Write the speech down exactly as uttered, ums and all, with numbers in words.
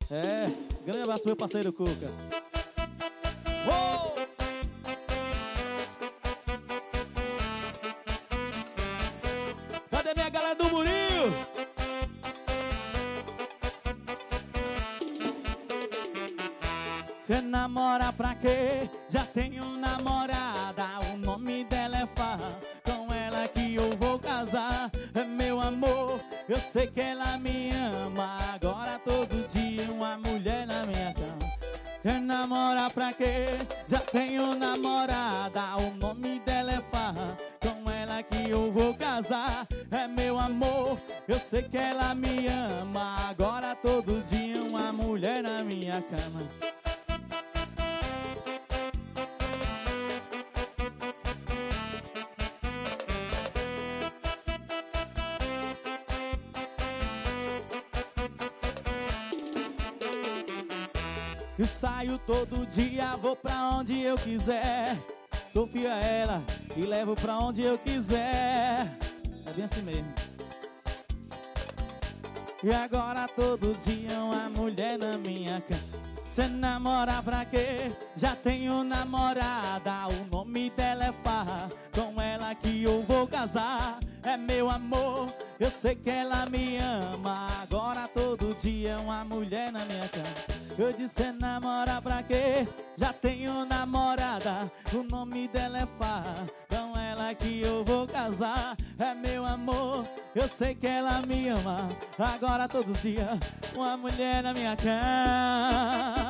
É, grande abraço meu parceiro Cuca. Oh! Cadê minha galera do Murinho? Cê namora pra quê? Já tenho namorada, o nome dela é Farra. Com ela que eu vou casar. É meu amor, eu sei que ela me ama. Agora todo dia uma mulher na minha cama. Quer namorar pra quê? Já tenho namorada, o nome dela é Farra. Com ela que eu vou casar. É meu amor, eu sei que ela me ama. Agora todo dia uma mulher na minha cama. Eu saio todo dia, vou pra onde eu quiser. Sou fiel a ela e levo pra onde eu quiser. É bem assim mesmo. E agora todo dia uma mulher na minha cama. Cê namora pra quê? Já tenho namorada, o nome dela é Farra. Com ela que eu vou casar. É meu amor, eu sei que ela me ama. Agora todo dia uma mulher na minha cama. Eu disse namora pra quê? Já tenho namorada, o nome dela é Farra. Com ela que eu vou casar. É meu amor, eu sei que ela me ama. Agora todo dia uma mulher na minha cama.